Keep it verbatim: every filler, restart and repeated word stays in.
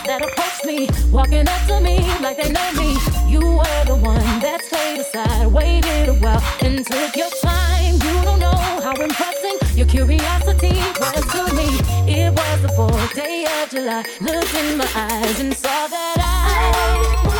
that approached me, walking up to me like they know me. You were the one that stayed aside, waited a while, and took your time. You don't know how impressing your curiosity was to me. It was the fourth day of July. Looked in my eyes and saw that I